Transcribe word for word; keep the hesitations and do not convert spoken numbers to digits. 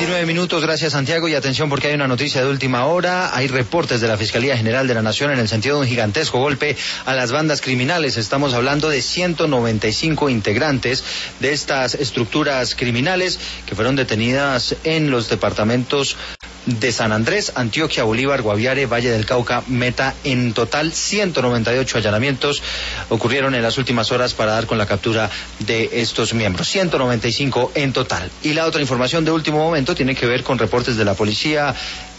veintinueve minutos, gracias Santiago, y atención porque hay una noticia de última hora. Hay reportes de la Fiscalía General de la Nación en el sentido de un gigantesco golpe a las bandas criminales. Estamos hablando de ciento noventa y cinco integrantes de estas estructuras criminales que fueron detenidas en los departamentos de San Andrés, Antioquia, Bolívar, Guaviare, Valle del Cauca, Meta. En total, ciento noventa y ocho allanamientos ocurrieron en las últimas horas para dar con la captura de estos miembros. ciento noventa y cinco en total. Y la otra información de último momento tiene que ver con reportes de la policía